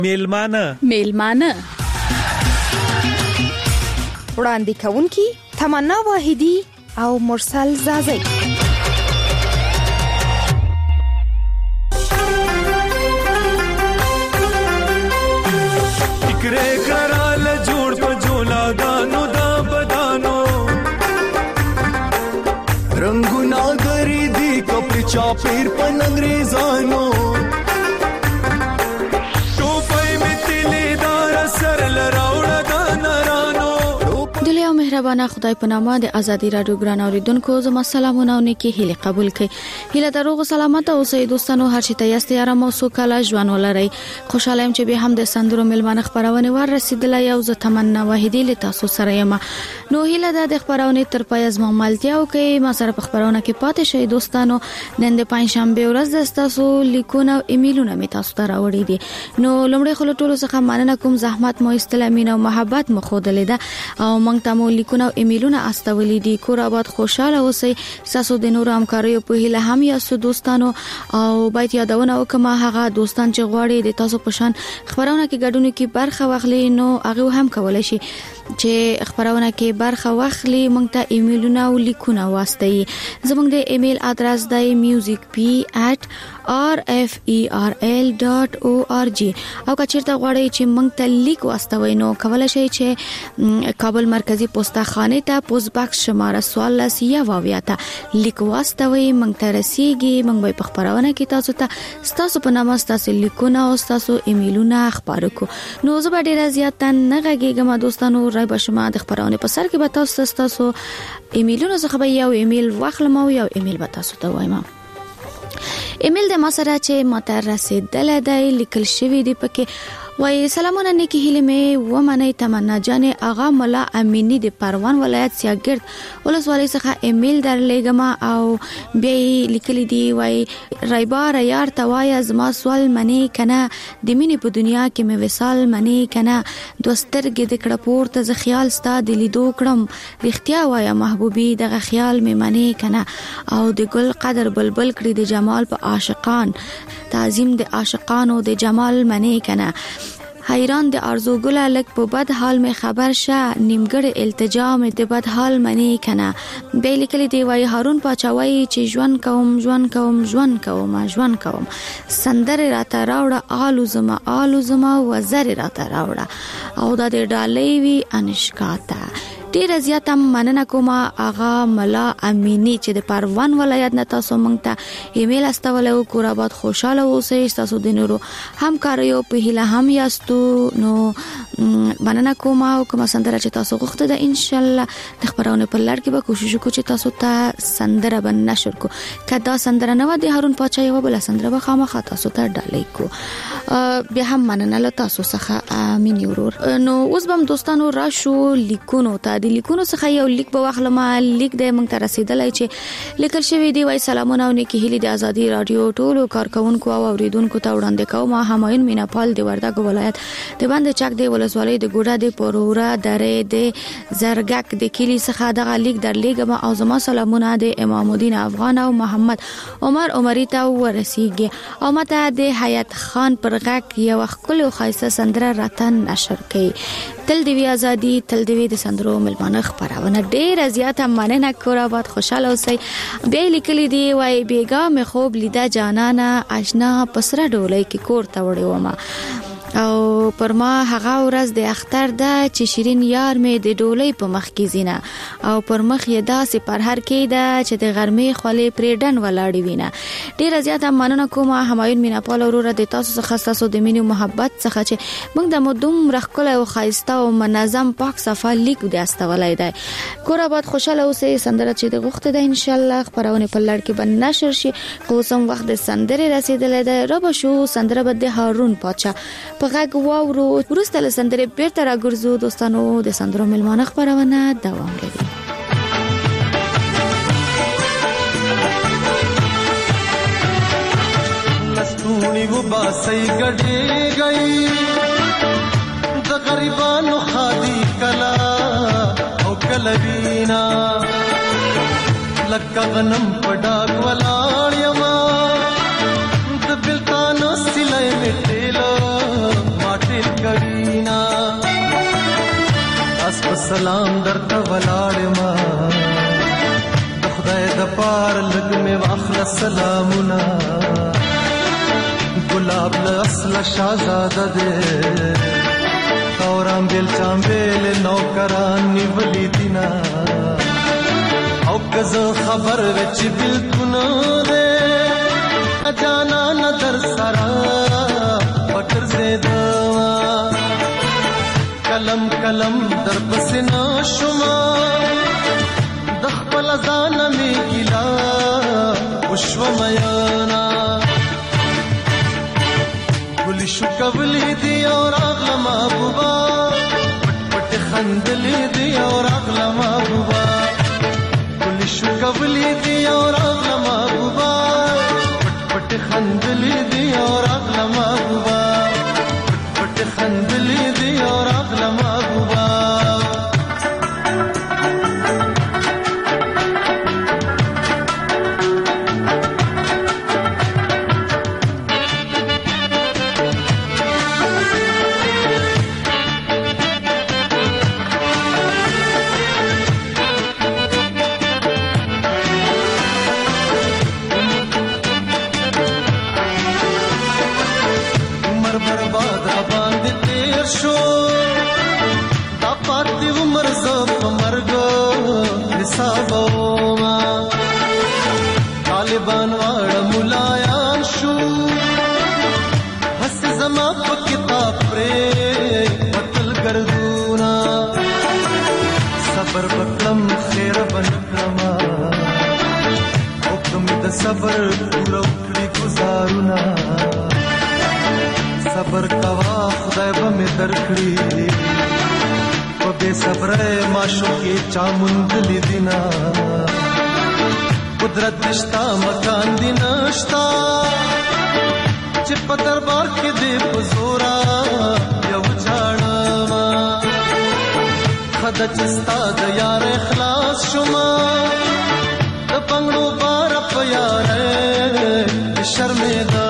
میلمانه وړاندې کوونکی تمنا واحدی او مرسل زازی. فکرې کرال جوړ په جولا دانو دا بدانو رنگونه غری دی کپڑے چاپیر پن انګریزانو ټوپای می تلی دار سر لراوړه دانرانو. دلیا او مهربانه خدای په نامه د ازادي رادیو ګران اوریدونکو زما سلامونه او نیکی هیله قبول کړئ. هیله دروغ سلامت او سې دوستانو هر چي ته یاست یاره مو سوکاله ژوند ولرئ. خوشاله يم چې به هم د سندرو ملمانه خبرونه ور رسیدلای او زه تمنا واحدی له تاسو سره یم. نو هیله د خبرونه تر پای از مملتیا او کې ما سره په خبرونه کې پاتې شئ دوستانو. نن د پنځشنبه ورځ د تاسو لیکونه او ایمیلونه می تاسو ته راوړي دي. نو لومړی خلک ټول څخه مننه کوم زحمت مو استلامین او محبت مو خوده لیدا او مونږ ته مو لیکونه او ایمیلونه استولې دي. کور آباد خوشاله اوسئ. تاسو د نور همکاریو په هیله هم یاست دوستانو او باید یادونه وکم هغه دوستان چې غواړي د تاسو په شان خبرونه کې ګډون کې برخه واخلي نو هغه هم کولای شي چې خبرونه کې برخه واخلي. مونږ ته ایمیلونه او لیکونه واستئ. زموږ د ایمیل ادرس دی musicp@rferl.org او کچیرته غواړئ چې مونږ ته لیک واستوي نو کولای شئ چې کابل مرکزی پوسټه خانه ته پوسټ باکس شماره 14 یا واویاته لیک واستوي. مونږ ته رسیږي. مونږ به په خبرونه کې تاسو په نامه تاسو لیکونه او تاسو ایمیلونه خبرو کو. نو زه به ډیر زیات نه غږیږم دوستانو. راي بشما د خبرونه په سر کې به تاسو ایمیلونه څخه به یو ایمیل واخلم او یو ایمیل به تاسو ته وایم. ایمیل د ما سره چې ماته رسیدل دی لیکل شوی دی پکې وای سلامونه نیکی هیله می و منی تمنا جان آغا ملا امینی د پروان ولایت سیاګرد ولسوالۍ څخه ایمیل درلېګم او بیا لیکلی دی وای رایبار یار توای زما سوال منی کنه د مینې په دنیا کې مې وصال منی کنه دوسترګې د کړه پورته ز خیال ستا د لیدو کړم رښتیا وای محبوبي دغه خیال مې منی کنه او د ګل قدر بلبل کړي د جمال په عاشقان تعظیم د عاشقانو د جمال منی کنه حیران د ارزو ګله لک په بد حال می خبر شه نیمګړ التجا می د بد حال منی کنه. به لیکلی دی وای هارون پاچاوي چې ژوند کوم سندر راته راوړه آلو زما وزر راته راوړه او د ډالۍ وی انشکاته. ډیر زیاته مننه کوم آغا ملا امینی چې د پروان ولایت نه تاسو مونږ ته ایمیل استولو. کور آباد خوشاله اوسئ. تاسو د نورو همکاریو په هیله هم یاستو نو مننه کوم او کوم سندره چې تاسو غوښته ده ان شاء الله د خبرونه په لړ کې به کوشش وکړو چې تاسو ته سندره به نشر کو. کدا سندره نه و د هارون پاچا یو بل سندره به خامخا تاسو ته ډالۍ کو. بیا هم مننه له تاسو څخه امین ورور. نو اوس بم دوستانو راشو لیکونو ته. د لیکونو څخه یو لیک به واخلم. لیک د مونږ ته رسیدلای چې لیکل شوی دی وای سلامونه او نیکی هیله د ازادي رادیو ټولو کارکونکو او اوریدونکو ته وړاندې کوم. همایون میناپال د وردګ ولایت د باندې چک دی ولسوالۍ د ګوډه د پورورا درې د زرګک د کلی څخه دغه لیک درلېګم او زما سلامونه د امام الدین افغان او محمد عمر عمری ته ورسیږي او ماته د حیات خان پر غک یو خپل خاصه سندره راتن نشر کړي. تل دی ازادي تل دی د سندرو ملمانه خبرونه. ډیر زیاته مننه کور آباد خوشاله اوسئ. بیا لیکلی دی وای بیګا مې خوب لیدا جانانا آشنا پسره ډولۍ کې کور ته وړې ومه او پر ما هغه ورځ د اختر ده چې شیرین یار مې د ډولۍ په مخ کې زینا او پر مخ یې داسې پر هر کې ده چې د غرمې خولې پریډن ولاړې وینه. ډیر زیاته مننه کوم همایون میناپال ورور د تاسو څخه تاسو د مینې محبت څخه چې موږ د مدوم رخکله او خایسته او منظم پاک صفه لیک د استولای دی. کور آباد خوشاله اوسئ. سندره چې د غوښته ده ان شاء الله خبرونه په لړ کې به نشر شي. قوسم وخت د سندره رسیدلې ده رب شو سندره بده هارون پاچا په غږ واورو. ورسته له سندره بیرته راګرځو دوستانو. د سندرو ملمانه خبرونه دوام لري. لستونی و باسی گڑی گئی د غریبانو خادی کلا او کلوینا لکه غنم پډاګ ولاړ یما د بلتانو سلای میټیلو سلام درته ولاړ ما د خدای د پار لګ مې واخله سلامونه ګلاب له اصل شاهزاده دې اورام بیل چامبیل نوکران نیولی دینا او کزو خبر وچ بالکل دے اجانا ندر سرا پکر زیدوا کلم کلم در پسنا شما دخپل ازان می گلا وشو میانا گلی شو کبلی دی اور اغلا محبوبا پٹ پٹ خندلی دی اور اغلا محبوبا گلی شو کبلی دی اور اغلا محبوبا پٹ پٹ خندلی دی اور اغلا محبوبا پٹ پٹ خندلی دی اور اغلا محبوبا طالبان واړه ملایان شو هس زما په کتاب پرې وتل ګرځونا صبر وکړم خیر بنکړم حکم د صبر پورا کړی گزارونا صبر کوا خدای به مې درکړي په بے صبره معشوقې چا مونږ لیدینا قدرت نشتا مکان دی نشتا چې په دربار کې دې پزورا یو ځاړما خدای چې ستا د یار اخلاص شوما د پنګړو بار په یار شرمېدا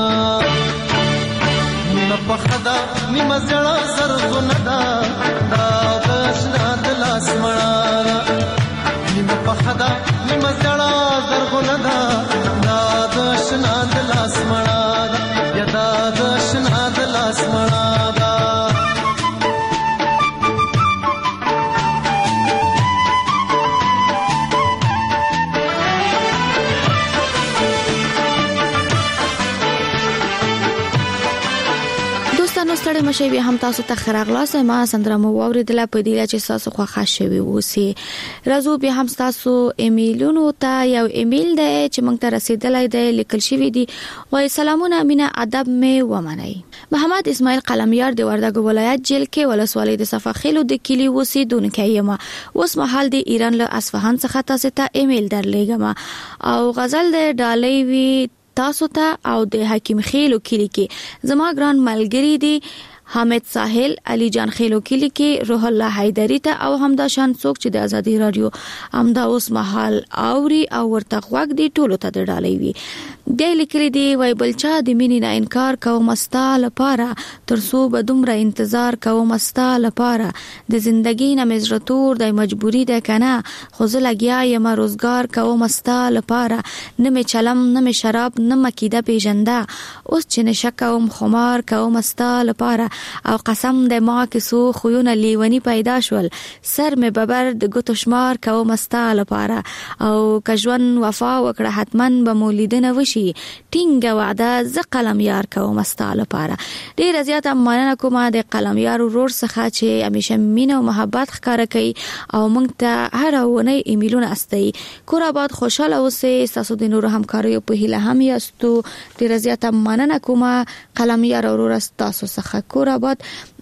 نیمه په خدا نیمه زړه زرغونه دا د شنا د لاس مړه نیمه په خدا نیمه زړه زرغونه دا د شنا د لاس مړه یا د شنا د لاس مړه دا دوستانو ستړي مشه به هم تاسو ته خراغلاس ما سندره مو اوریدله په دی چې تاسو خو خاصوي وسی راځو به هم تاسو ایمیلونو ته یو ایمیل دی چې موږ ته رسیدلای دی لیکل شوی دی وای سلامونه مینه ادب می ومنای محمد اسماعیل قلمیار دی وردګ ولایت جیل کې ولسوالۍ د صفاخیلو د کلی اوسیدونکو یم اوس مهال د ایران له اصفهان څخه تاسو ته ایمیل درلېګم او غزل د ډالۍ وی تاسو ته او د حکیم خیلو کلی کې زما ګران ملګری دی حامد ساحل علی جان خیلو کلی کې روح الله حیدری ته او همدا شان څوک چې د ازادي رادیو همدا اوس محل اوري او ورته غوږ دی ټولو ته د ډالۍ وی د لیکلي دی وای بلچا د مینې نه انکار کوم مستا لپاره ترسو به دومره انتظار کوم مستا لپاره د ژوندۍ نه مزرتور د مجبوری ده کنه خو زه لګیا یم روزګار کوم مستا لپاره نه می چلم نه می شراب نه مکیده پیژنده اوس چې نشه کوم خمار کوم مستا لپاره او قسم د ما کې سو خوونه لیونی پیدا شول سر می ببر د ګوتو شمار کوم مستا لپاره او کژون وفا وکړه حتمن به مولیدنه وشي ټینګ وعده ز قلم یار کوم مستا لپاره ډیر زیات مننه کوم د قلم یار ورور څخه چې همیشه مینه او محبت ښکارا کوي او موږ ته هر ونه ایمیلونه استي کور آباد خوشاله اوسئ تاسو د نور همکاریو په هیله هم یاستو ډیر زیات مننه کوم قلم یار ورور تاسو څخه کور آباد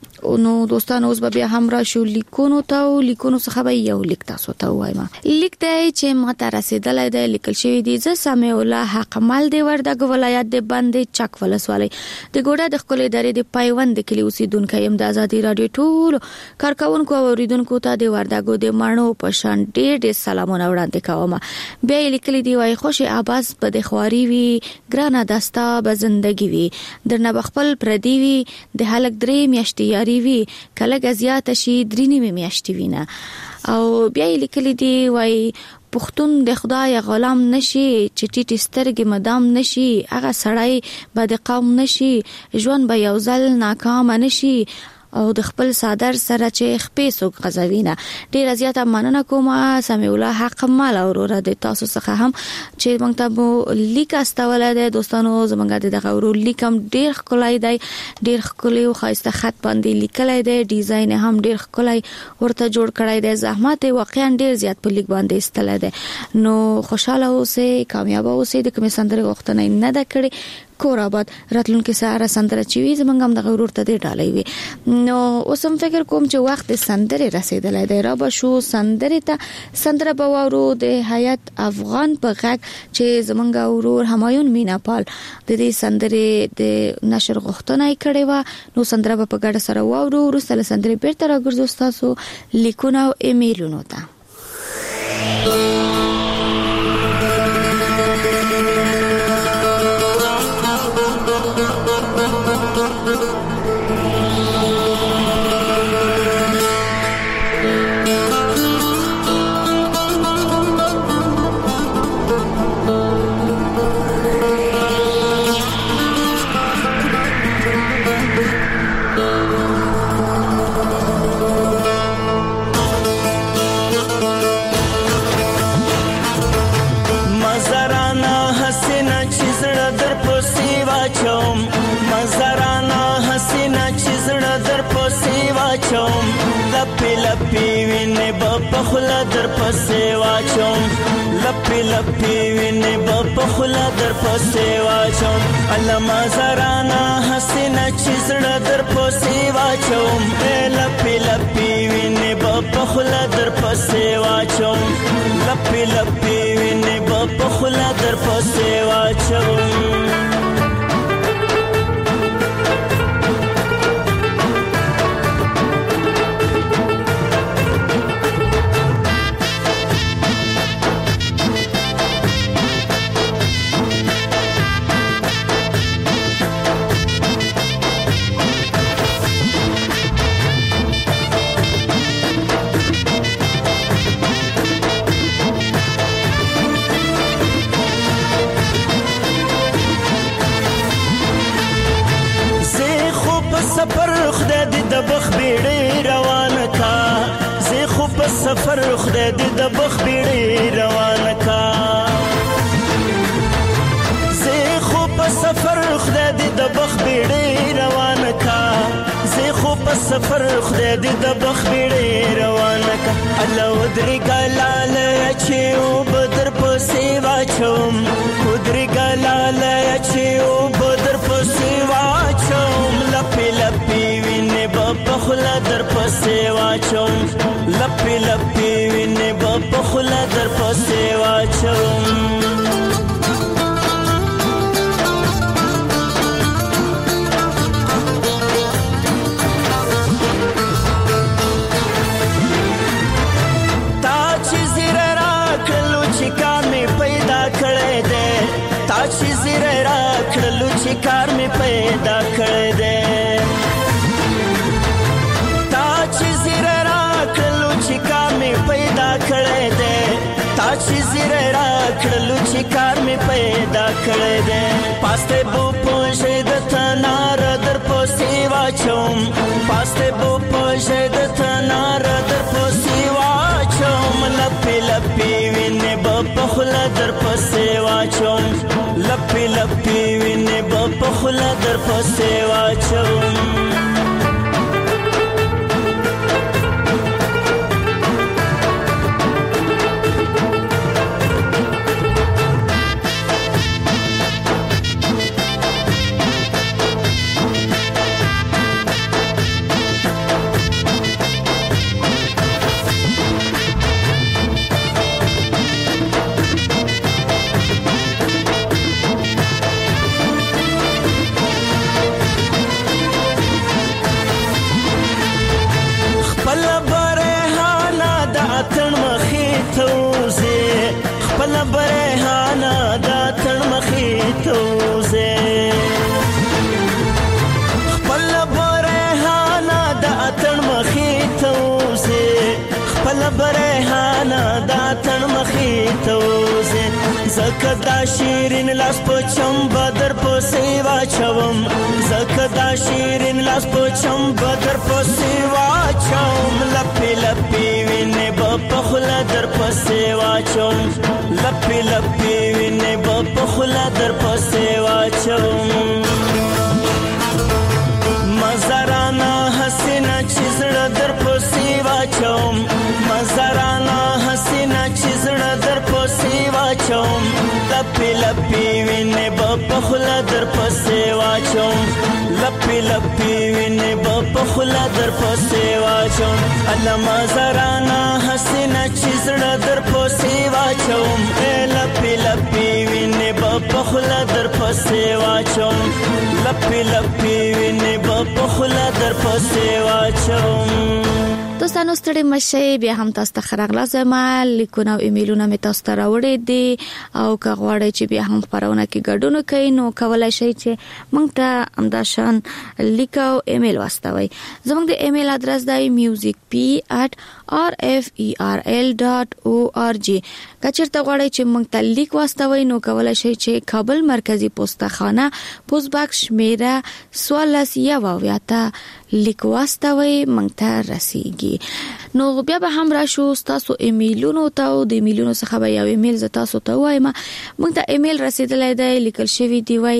نو دوستانو اوس به هم را شو لیکونو څخه به یو لیک تاسو ته وایم لیک دی چې ما ته رسیدلای دی لیکل شوی دی ز سمع الله حق مل دی وردګ ولایت د باندې چک ولسوالۍ د ګوډه د خپل ادارې د پایوند کلی اوسیدونکو يم د ازادي رادیو ټول کارکونکو او اوریدونکو ته د وردګو د مانو په شان ډېر سلامونه وړاندې کوم به لیکل دی وای خوشي آواز په د خواري وی ګرانه دستا به زندگی وی درنه بخپل پردی وی د هلک درې میاشتې یاري میاشتې وي کله زیات شي 3 میاشتې وینه او بیا لیکلي دی وای پښتون د خدای غلام نشي چې ټیټ سترګې مدام نشي هغه سړی به د قوم نشي ژوند به یو ځل ناکام نشي او د خپل صادر سره چې خپې سوق غزوینه. ډیر زیاته مننه کوم سمیع الله حق مال اوروره د تاسو څخه هم چې موږ ته لیک استول دي دوستانو زمونږ د غورو لیکم ډیر خلای دی ډیر خلای او خاصه خط باندې لیکلای دی ډیزاین هم ډیر خلای ورته جوړ کړای دی زحمت واقعا ډیر زیات په لیک باندې استل دي نو خوشاله اوسئ کامیاب اوسئ د کوم سندره وختونه نه ده کړی کور آباد راتلونکي سره سندره چوي زمونږ هم د غورور ته دی ډالۍ وي نو اوسم فکر کوم چې وخت سندره رسیدلای دی را به شو سندره ته سندره بوارو د حیات افغان په غږ چې زمونږ غورور همایون میناپال د دې سندره د نشر غوښتنه کړې و نو سندره په ګډه سره وورو ورسره سندره بیرته راګرځو تاسو لیکونه او ایمیلونو ته بخلا در پسې واچوم لپی لپی وینې بخلا در پسې واچوم علما زرانا حسینه چې زړه در پسې واچوم لپی لپی وینې بخلا در پسې واچوم لپی لپی وینې بخلا در پسې واچوم سفر خدای دې د بخ بیړې روان کا زه خو په سفر خدای دې د بخ بیړې روان کا زه خو په سفر خدای دې د بخ بیړې روان کا الله ودري ګلال چې او بدر په سیوا چوم ودري ګلال چې او بدر په سیوا چوم لپی لپی وینې بخلا در په سیوا چوم لپی لپی وینې بخلا در په سیوا چوم تا چې زیره راکړلو چې کار مې پیدا کړی دی تا چې زیره راکړلو چې کار مې پیدا کړی دی چې زیره راکړلو چې کار مې پیدا کړی دی پاسته بو پوښې د تنار در پسې واچوم پاسته بو پوښې د تنار در پسې واچوم لپی لپی وینې بخلا در پسې واچوم لپی لپی وینې بخلا در پسې واچوم برهانا دا تن مخی توزه زکه دا شیرین لاس په چم بدر په سیوا چوم زکه دا شیرین لاس په چم بدر په سیوا چوم لپی لپی وینه په خلا در په سیوا چوم لپی لپی وینه په خلا در په سیوا چوم مزارانا حسینا چیزړه در په سیوا چوم مزارانا حسینا چیزړه در په سیوا چوم لپی لپی وینه په خلا در په سیوا چوم لپی لپی وینه په خلا در په سیوا چوم الله مزارانا حسینا چیزړه در په سیوا چوم لپی لپی وینه په خلا در په سیوا چوم لپی لپی وینه په خلا در په سیوا چوم دوستانو ستړي مشه بیا هم تاسو ته خراغلا زما لیکونه او ایمیلونه می تاسو ته راوړې دي او که غواړئ چې بیا هم خبرونه کې ګډون وکړئ نو کولای شئ چې موږ ته همداشان لیکو ایمیل واستوي زموږ د ایمیل ادرس دی musicp@rferl.org کچېرته غواړئ چې موږ ته لیک واستوي نو کولای شئ چې کابل مرکزی پوسټه خانه پوسټ باکس شمیره 14 لیک واستوي موږ ته رسیږي نو بیا به هم راشو تاسو ایمیلونو ته او د ایمیلونو څخه به یو ایمیل ز تاسو ته وایم موږ ته ایمیل رسیدلای دی لیکل شوی دی وای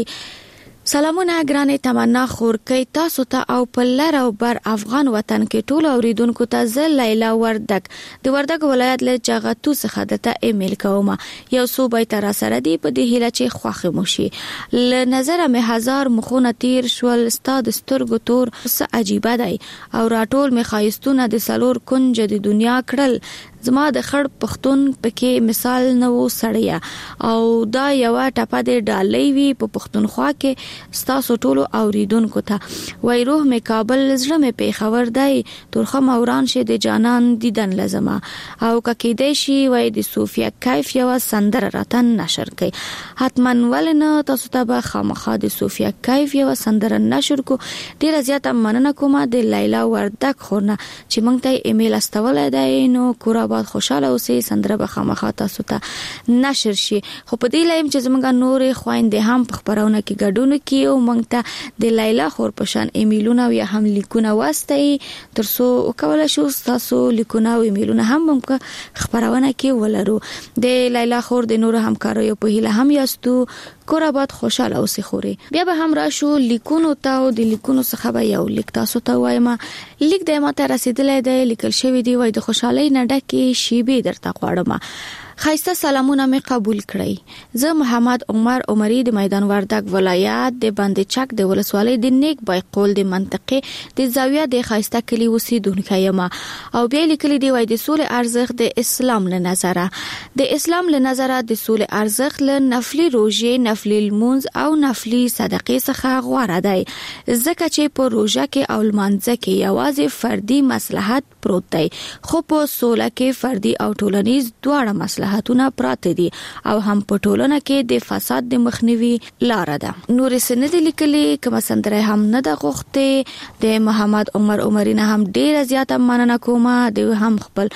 سلامونه ګرانه تمنا خورکې تاسو ته او په لر او بر افغان وطن کې ټول اوریدونکو ته زه لیلا وردک د وردک ولایت له چغاتو څخه دته ایمیل کوم یو صوبې تر سره دی په دې هیله چې خوخه موشي ل نظر مې هزار مخونه تیر شول استاد سترګو تور څه عجیب دی او راټول مې خایستونه د سلور کنج د دنیا کړل زما د خړ پښتون پکې مثال نو سړیا او دا یو ټپه د ډالۍ وی په پښتونخوا کې ستاسو ټولو اوریدونکو ته وای روح می کابل زړه می پیښور دی ترخه موران شه د جانان دیدن لازمه او ککې دی شي وای د صوفیا کیف یو سندر راتن نشر کوي حتما ولنه تاسو ته به خامخا د صوفیا کیف یو سندر نشر کو ډیر زیاته مننه کوم د لیلا وردک خورنه چې مونږ ته ایمیل استولای دی نو کورا بعد خوشاله اوسې سندره به خامخا تاسو ته نشر شي خو په دې لایم چې زمونږ نورې خويندې هم په خبرونه کې ګډون کوي او مونږ ته د لیلا خور پشان ایمیلونه یا هم لیکونه واستي ترڅو وکولای شو تاسو لیکونه او ایمیلونه هم مونږ خبرونه کې ولرو د لیلا خور د نور همکارو په هیله هم یاستو کورا بعد خوشاله اوسې خوري بیا به هم راشو لیکونو ته او د لیکونو څخه به یو لیک تاسو ته وایم لیک د ماته رسیدلې دی لیکل شوی دی وای د خوشحالي نه ډکه شیبه درته غواړم خایسته سلامونه می قبول کړئ زه محمد عمر عمری د میدان وردک ولایت د بند چک د ولسوالۍ د نیک بای قول د منطقه د زاویه د خایسته کلی اوسیدونکو یم او بیا لیکلي دی وای د سولې ارزښت د اسلام له نظره د اسلام له نظره د سولې ارزښت له نفلي روزه نفلي المنز او نفلي صدقې څخه غوړه دی ځکه چې په روزه کې او المنځ کې یوازې فردي مصلحت پروت دی خو په سوله کې فردي او ټولنیز دواړه مصلحتونه پراته دي او هم په ټولنه کې د فساد د مخنیوي لار ده نور سند لیکلي کوم سندره هم نه د غوښته د محمد عمر عمرینه هم ډیر زیاته مننه کوم د هم خپل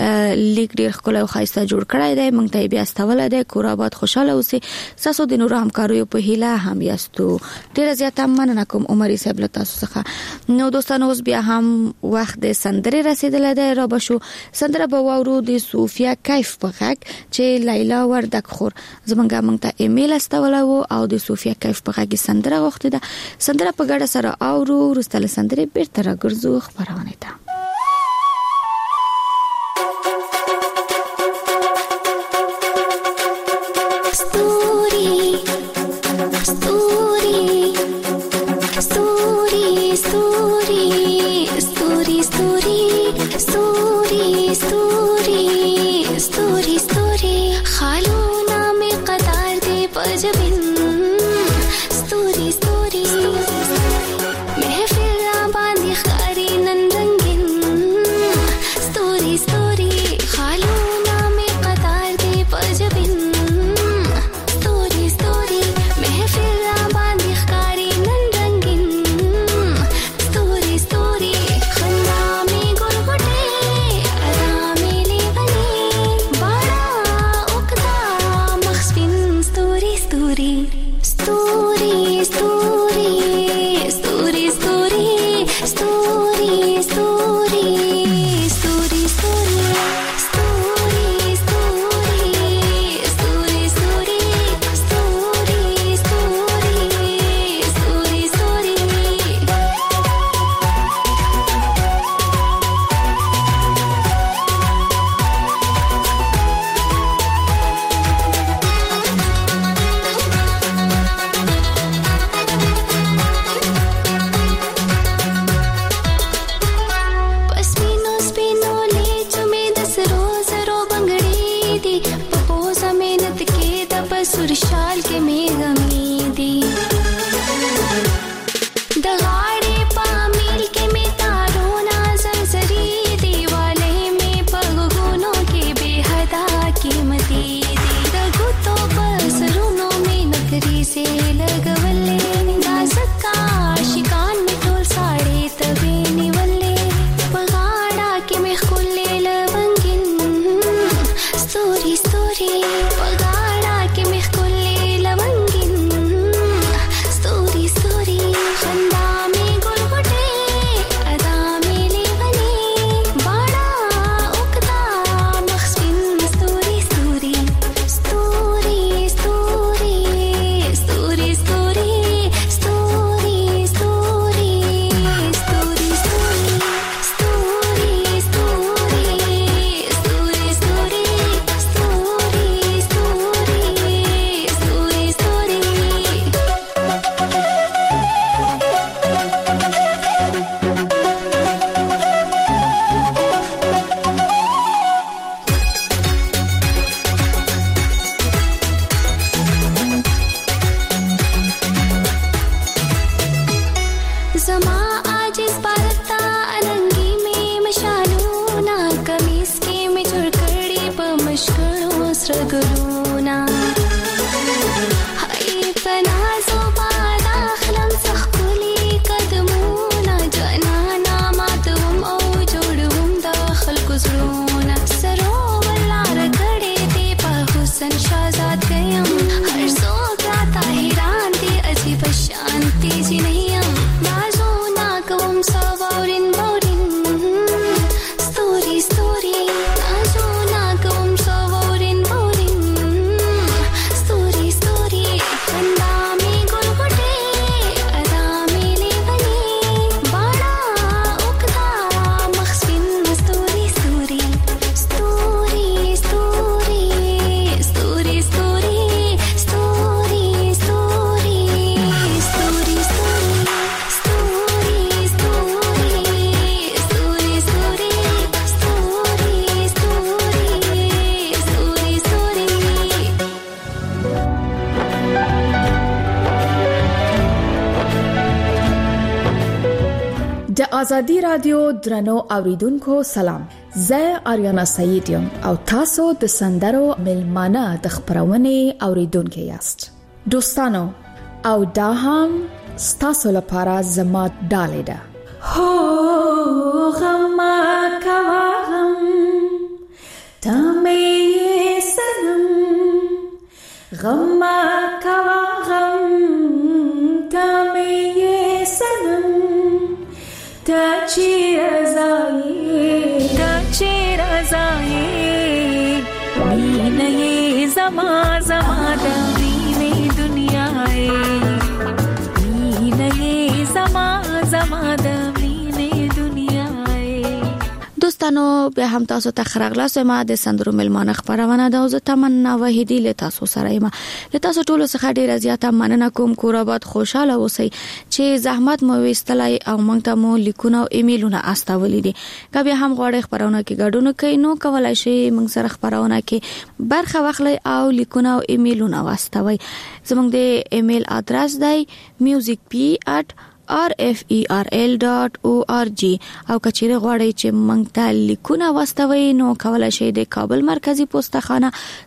لیک ډیر خپل او خاصه جوړ کړی دی مونږ ته بیا استول دی کور آباد خوشاله اوسې تاسو د نور همکارو په هیله هم یاستو ډیر زیاته مننه کوم عمرې صاحب له تاسو څخه نو دوستانو اوس بیا هم وخت د سندره رسیدلې ده را بشو سندره به وورو د صوفیا کیف په غږ چې لیلا وردک خور زمونږه مونږ ته ایمیل استولو او د صوفیا کیف په غږ سندره غوښته ده سندره په ګډه سره اورو رستله سندره بیرته راګرځو خبرونه ده Tsunami ازادي رادیو درنو اوریدونکو سلام. زه آریانا سعید یم او تاسو د سندرو ملمانه د خبرونه اوریدونکو یاست. دوستانو او دا هم ستاسو لپاره زما ډالې ده. هو غما کوام تمه سنم غما کوام تمه سنم تا چی رضایی مینه زما د وینې دنیاي مینه زما د وینې دنیاي. دوستانو به هم تاسو ته خراغلاس ما د سندرو ملمانه خبرونه ده او زه تمنا وحیدی له تاسو سره یم. له تاسو ټولو څخه ډیره زیاته مننه کوم. کور آباد خوشاله اوسئ چې زحمت مو وستلای او موږ ته مو لیکونه او ایمیلونه استولې دي. کبه هم غواړئ خبرونه کې ګډون کوئ نو کولای شئ موږ سره خبرونه کې برخه واخلئ او لیکونه او ایمیلونه واستوئ. زموږ د ایمیل ادرس دی music@rferl.org او کچېره غواړئ چې موږ ته لیکونه واستوئ نو کولای شئ د کابل مرکزی پوسټخانه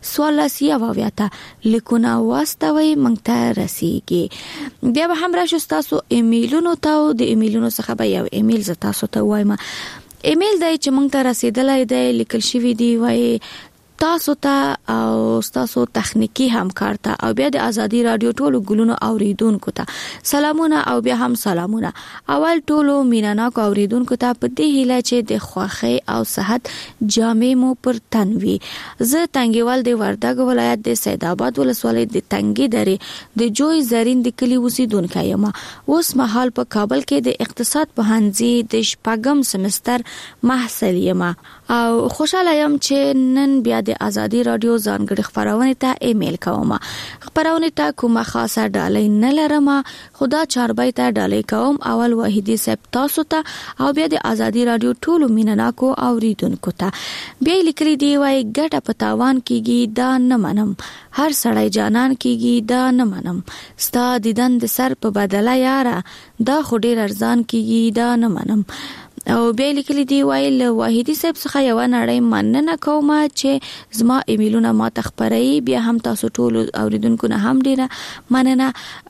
14 لیکونه واستوئ موږ ته رسیږي. بیا به هم راشو تاسو ایمیلونو ته او د ایمیلونو څخه به یو ایمیل ز تاسو ته وایم. ایمیل دی چې موږ ته رسیدلای دی لیکل شوی دی وای تاسو ته او تاسو تخنیکی همکار ته او بیا د ازادي رادیو ټولو ګلونو اوریدونکو ته سلامونه او بیا هم سلامونه. اول ټولو میناناکو اوریدونکو ته په دې هیله چې د خوښۍ او صحت جامې مو پر تنوي. زه تنګیوال د وردګ ولایت د سید آباد ولسوالۍ د تنګي درې د جوی زرین د کلی اوسیدونکو یم. اوس مهال په کابل کې د اقتصاد پوهنځي د شپږم سمستر محصل یم او خوشاله یم چې نن بیا د ازادي رادیو ځانګړي خبرونه ته ایمیل کوم. خبرونه ته کومه خاصه ډالۍ نه لرم خدا چاربای ته ډالۍ کوم. اول واحدی سپ تاسو ته او بیا د ازادي رادیو ټولو مینناکو اوریدونکو ته. بیا لیکلي دی وای ګټه پتاوان کیږي دا نه منم هر سړی جانان کیږي دا نه منم ستا دیدن د سر په بدله یاره دا خو ډیر ارزان کیږي دا نه منم. او بیا لیکلي دی وای له واحدی صاحب څخه یو نړۍ مننه کوم چې زما ایمیلونه ما تخبري. بیا هم تاسو ټول اوریدونکو نه هم ډیره مننه.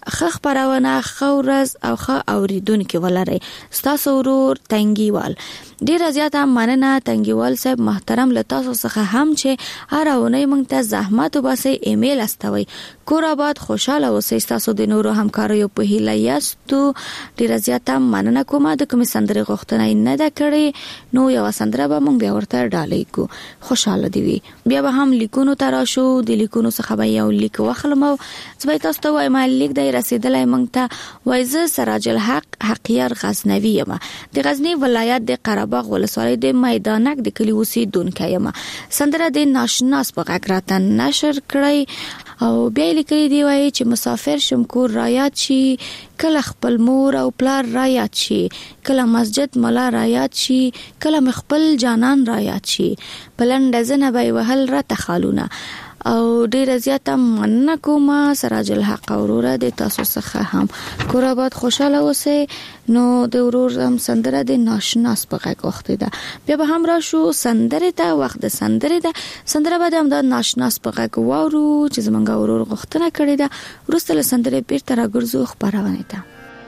خبرونه خورز او اوریدونکو ولري. تاسو ورور تنګیوال ډیره زیاته مننه تنګیوال صاحب محترم. له تاسو څخه هم چې هر اونۍ موږ ته زحمت وباسي ایمیل استوي. کور آباد خوشاله اوسئ. تاسو د نورو همکارو په هیله یاستو. ډیره زیاته مننه کوم. د کوم سندرې غوښتنه نه ده کړې نو یو سندره به موږ بیا ورته ډالۍ کو. خوشاله دی وي. بیا به هم لیکونو تراشو. د لیکونو څخه به یو لیک واخلم او زه تاسو ته وایم لیک دی رسیدلای موږ ته. وایزه سراج الحق حقیار غزنوی یم. د غزنی ولایت د قرهباغ ولسوالۍ د میدانک د کلی اوسیدونکو یم. سندره د ناشناس په غږ راته نشر کړی او بیا لیکلي دی وای چې مسافر شم کور رایات شي کله خپل مور او پلار رایات شي کله مسجد ملا رایات شي کله مخبل جانان رایات شي بلند زنه به وهل را تخالونه. او ډیر زیاته مننه کوم سراج الحق اورور د تاسو څخه هم. کور آباد خوشاله اوسئ. نو د ورور هم سندره د ناشناس په غږ وخت ده. بیا به هم راشو سندره ته وخت د سندره ده. سندره به هم د ناشناس په غږ وورو چې زمونږ ورور غوښتنه کړې ده. ورسته له سندره بیرته راګرځو خبرونه ته.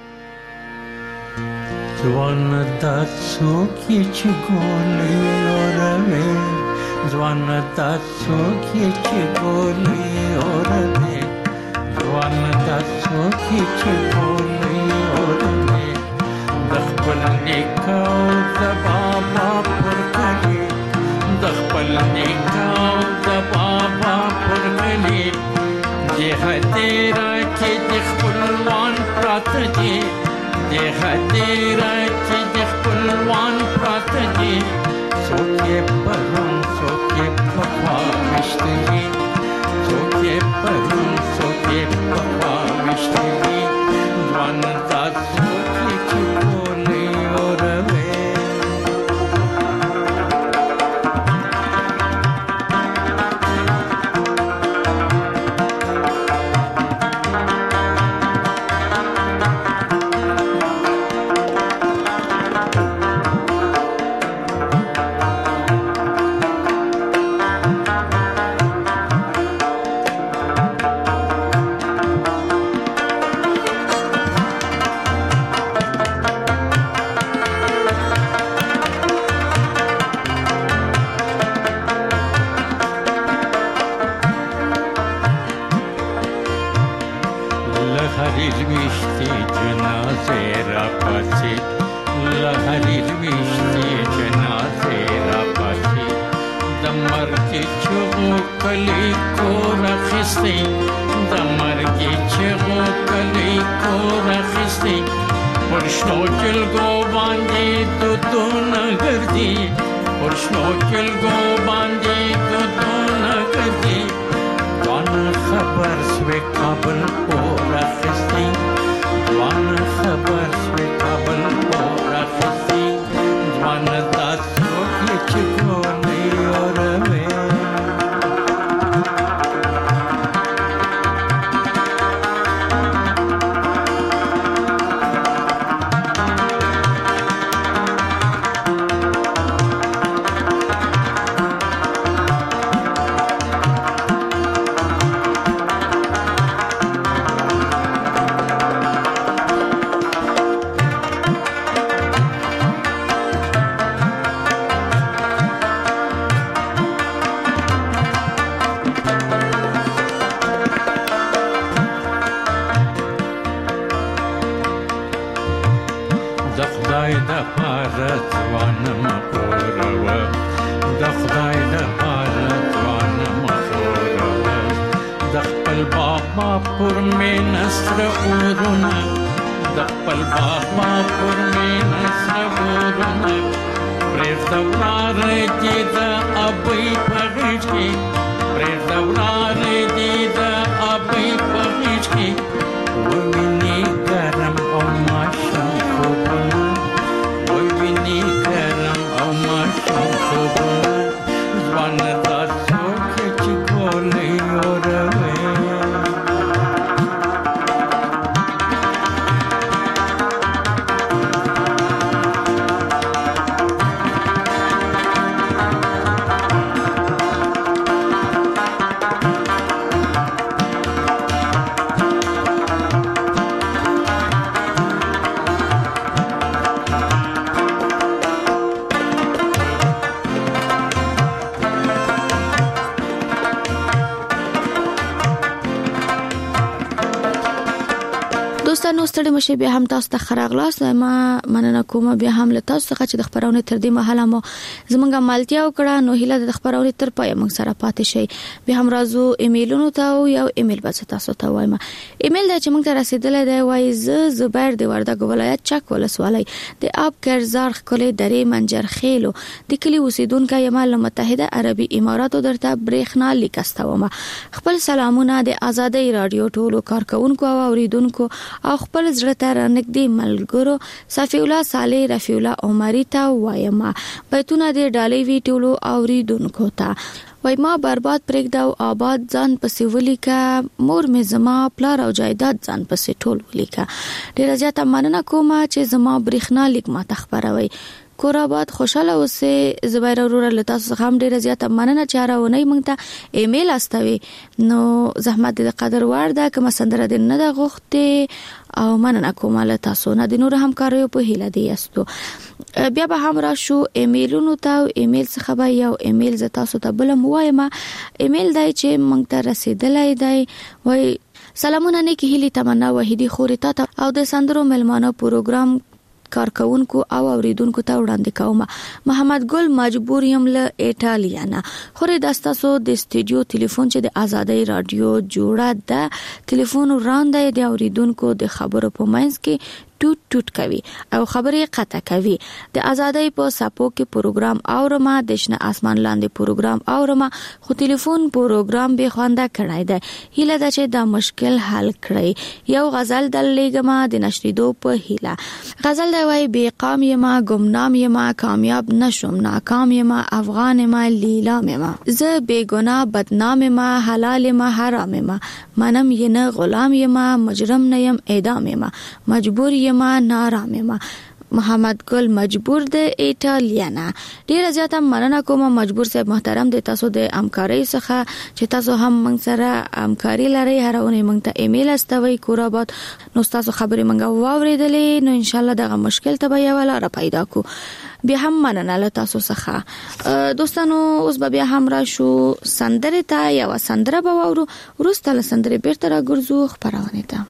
ځوان تاسو کې چې ګولې اورمه ځوان تاسو کې چې ګولې اورمه ځوان تاسو کې چې ګولې اورمه د خپل نیکاو د بابا پر کلی د خپل نیکاو د بابا پر کلی دې هدیره کې د خپلوان پراته دي دې هدیره کې د خپلوان پراته دي څوک یې پرون څوک یې پخوا ویشته دي څوک یې پرون څوک یې پخوا ویشته دي ځوان تاسو کې چې ګولې اورمه کلی کور اخیستی د مرګي چغو کلی کور اخیستی پرشنو چلګو باندې دودونه ګرځي پرشنو چلګو باندې دودونه ګرځي ځوان خبر سوي کابل کور اخیستی ځوان خبر سوي کابل کور اخیستی ځوان تاسو کې چغو نه اورمه دوستانو ستړي مشه بیا هم تاسو ته خراغلاس ما مننه کوم بیا هم له تاسو څخه چې د خبرونه تر دې مهاله مو زمونږه مالتیا وکړه نو هیله د خبرونه تر پای موږ سره پاتې شي بیا هم راځو ایمیلونو ته او یو ایمیل بس تاسو ته وایم ایمیل د چې موږ ته رسیدلې دی وای زبیر د وردګ ولایت چک ولسوالۍ د آب کرزار خلې درې منجر خېلو د کلی اوسیدونکو یمال متحده عربي اماراتو درته برېښنا لیکستوم خپل سلامونه د ازادي رادیو ټولو کارکونکو او اوریدونکو او خپل زړه ته رانګدي ملګرو صفی الله صالح رفیع الله عمری ته وایم بیتونه د ډالۍ ویټولو اوریدونکو ته وای ما برباد پرېږداو آباد ځان پسې ولیکا مور می زما پلار او جایداد ځان پسې ټول ولیکا ډیر زیاته مننه کوم چې زما برېښنا لیک ما تخبروي کور آباد خوشاله اوسه زبیر اورور له تاسو څخه هم ډیره زیاته مننه چې راونی مونږ ته ایمیل استوي نو زحمت دې قدر وړ ده کوم سندره دې نه د غوښته او مننه کوم له تاسو نه د نور همکاریو په هیله دی یاستو بیا به هم را شو ایمیلونو ته ایمیل څخه به یو ایمیل ز تاسو ته بل موایم ایمیل دای چې مونږ ته رسیدلای دی وای سلامونه نیکی هیلی تمنا وحیدی خوري ته او د سندرو ملمانو پروګرام کارکونکو او اوریدونکو ته وړاندې کوم محمد ګل مجبور یم له ایټالیا خوري داستاسو د استودیو ټلیفون چې د ازادي رادیو جوړه ده ټلیفون وړاندې د اوریدونکو د خبرو په منځ کې ټوټ ټوټ کوي او خبرې قطع کوي د ازادي په ساپو کې پروګرام اورما د شنه اسمان لاندې پروګرام اورما خو ټلیفون پروګرام به خوانده کړای دی هیله ده چې دا مشکل حل کړي یو غزل د لګما د نشریدو په هیله غزل دی وای بی قام یما گمنام یما کامیاب نشم ناکام یما افغان یما لیلام یما ز بی گناه بدنام یما حلال یما حرام یما منم ینه غلام یما مجرم نیم اعدام یما مجبور یما نارام یما محمد ګل مجبور د ایټالیا نه ډیر زیاته مننه کوم مجبور صاحب محترم د تاسو د همکارۍ څخه چې تاسو هم موږ سره همکاري لري هرونه موږ ته ایمیل استوي کورابات نو تاسو خبرې موږ واوریدلې نو ان شاء الله دغه مشکل ته به یو لار پیدا کو بیا هم مننه له تاسو څخه دوستانو اوس بیا هم را شو سندره ته یو سندره به وورو ورسته له سندره بیرته را ګرځو خبرونه ته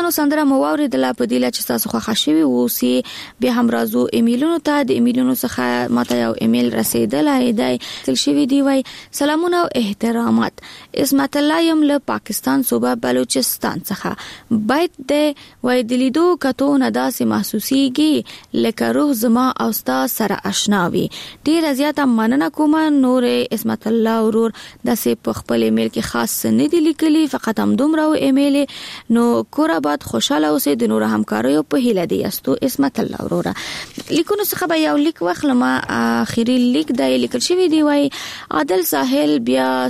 دوستانو سندره مو واوریدله په دې چې تاسو خوښ شوي اوسئ. بیا هم راځو ایمیلونو ته. د ایمیلونو څخه ماته یو ایمیل رسیدلی دی تل شوی دی. وای سلامونه او احترامات. اسمت الله یم له پاکستان صوبه بلوچستان څخه. بیت دی وای د لیدو کتو نه داسې محسوسیږي لکه روح زما او ستا سره آشناوي. ډیره زیاته مننه کوم. نور اسمت الله ورور داسې په خپل ایمیل کې خاص نه دی لیکلی، فقط هم دومره ایمیل. نو کور آباد خوشاله اوسئ. د نور همکاریو په هیله دی یاستو اسمت الله ورور. لیکونو څخه به یو لیک واخلم. اخیری لیک دی لیکل شوی دی. وای عادل ساحل بیا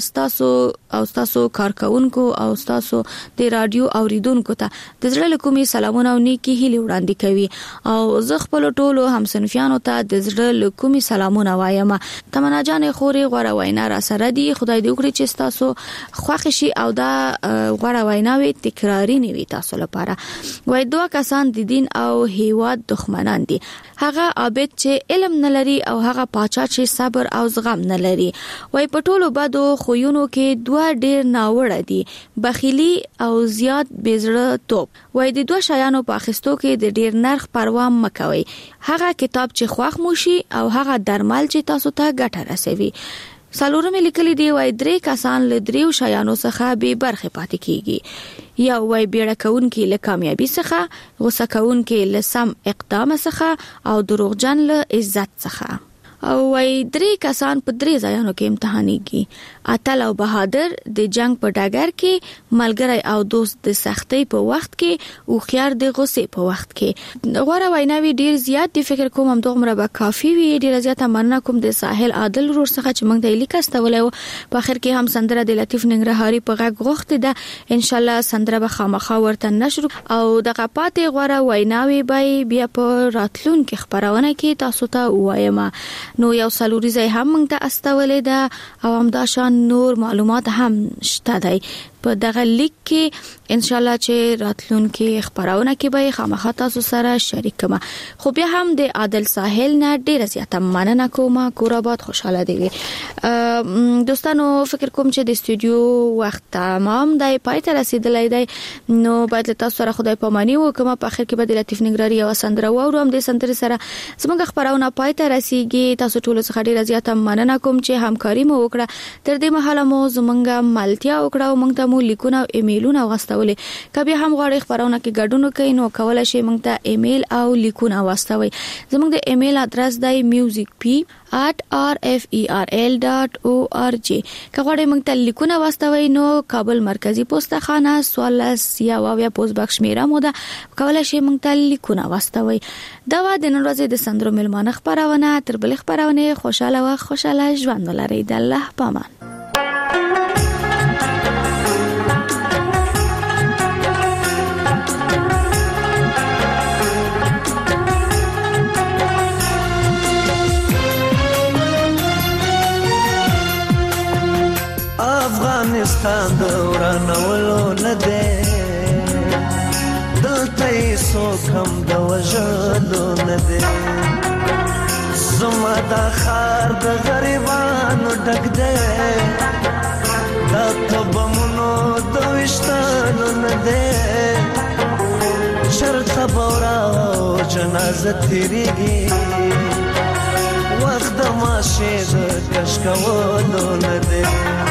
تاسو کارکونکو او تاسو د رادیو اوریدونکو ته د زړه کومې سلامونه او نیکی هیلې وړاندې کوي او زه خپل ټولو همصنفیانو ته د زړه کومې سلامونه وایم. تمنا جان خوري غوړه وینا را سره دی. خدای دې وکړي چې تاسو خوښ شي او دا غوړه ویناوي تکراری نه وي تاسو لپاره. وای دوه کسان د دین او هیواد دښمنان دي. هغه عابد چې علم نه لري او هغه پاچا چې صبر او زغم نه لري. وای په ټولو بدو خوونو کې دوه ډیر ناوړه دي، بخیلی او زیات بزړه توپ. وای د دوه شیانو په اخیستو کې د ډیر نرخ پروا مکوئ. هغه کتاب چې خوښ مو شي او هغه درمل چې تاسو ته ګټه رسوي. سالورم لیکلی دی. وای درې کسان له دریو شیانو څخه به برخه پاتې کیږي. یا وای بیړه کوونکی له کامیابی څخه، غوسه کوونکی له سم اقدام څخه او دروغجن له عزت څخه. او وای درې کسان په درې ځایونو کې امتحانېږي. اتل او بهادر د جنگ په ډګر کې، ملګری او دوست د سختۍ په وخت کې، او خيار د غوسې په وخت کې. غوړه ویناوي ډیر زیات دی. فکر کوم هم دومره به کافي وي. ډیر زیات مننه کوم د ساحل عادل ورور څخه چې موږ د لیک استولې. په اخر کې هم سندره د لطیف ننګرهاري په غږ غوښته ده. ان شاء الله سندره به خامخا ورته نشر او د غپاتې غوړه ویناوي به بیا په راتلونکو خبرونه کې تاسو ته وایم. نو یو سالوریزه هم موږ ته استولې ده او هم دا شان نور معلومات هم شته دی په دغه لیک کې. ان شاء الله چې راتلونکي خبرونه کې به خامخا تاسو سره شریک کما. خو بیا هم د عادل ساحل نه ډیره زیاته مننه کوم. کور آباد خوشاله دی. دوستانو فکر کوم چې د استودیو وخت تمام دی، پای ته رسیدلی دی. نو باید تاسو سره خدای پامانی وکم. په اخر کې به د لطیف ننګرهاري او سندره وورم. د سندره سره زموږ خبرونه پای ته رسیږي. تاسو ټول څخه ډیره زیاته مننه کوم چې همکاري مو وکړه. تر دې مهاله مو زمونږ ملتیا وکړه او موږ ته مو لیکونه او ایمیلونه واستولې. کبه هم غواړئ خبرونه کې ګډون کوئ نو کولای شئ موږ ته ایمیل او لیکونه واستوئ. زموږ د ایمیل ادرس دی musicp@rferl.org. که غواړئ موږ ته لیکونه واستوئ نو کابل مرکزی پوسټ خانه 14 یا پوسټ باکس میرا موده کولای شئ موږ ته لیکونه واستوئ. دا و د نن ورځې د سندرو ملمانه خبرونه. تر بل خبرونه خوشاله ژوند ولرئ. د الله پامان. افغانستان دورانولو نه دی، دلته یې څوک هم د وژلو نه دی. زما دا ښار د غریبانو ډک دی، دا تبمونو د ویشتلو نه دی. چرته به ورا جنازه تېرېږي، وخت د ماشې د کش کولو نه دی.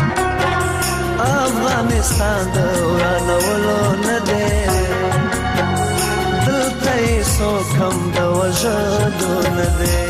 افغانستان د ورانولو نه دی، دلته یې څوک هم د وژلو نه دی.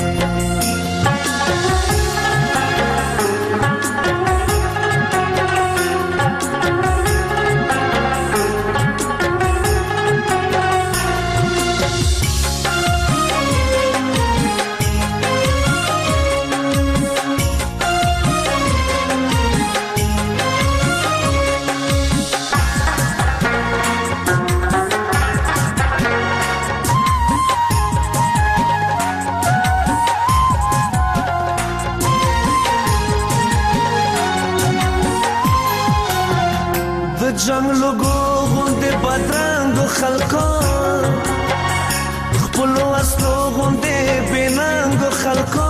جنگ لگو غنده بدرنگ و خلقا، خپلو اصلو غنده بیننگ و خلقا.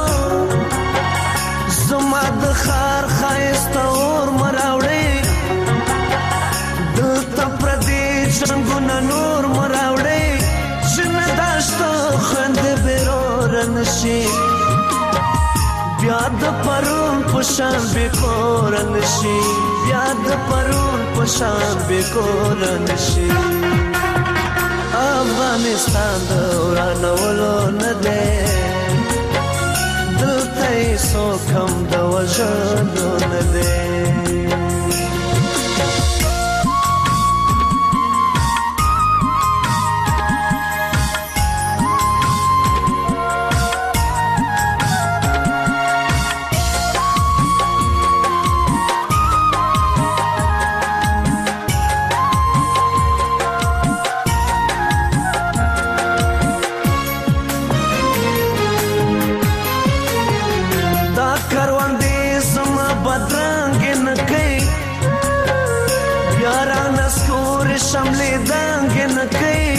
زما د خار خایسته اور مراوڑی، دلتا پردی جنگو نور مراوړې شنه داشته خند بیرور نشي بیا د پرون پشان بیکور نشي بیا د پرون پشان بیکور نشي افغانستان د ورانولو نه دی دلته یې څوک هم د وژلو نه دی شملې دنګ نه کوي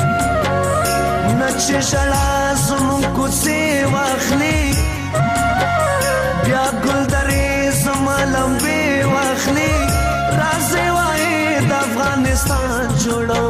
نه چې ژړا زموږ کوڅې واخلي بیا ګلدرې زما لمبې واخلي راځئ وایي د افغانستان جوړو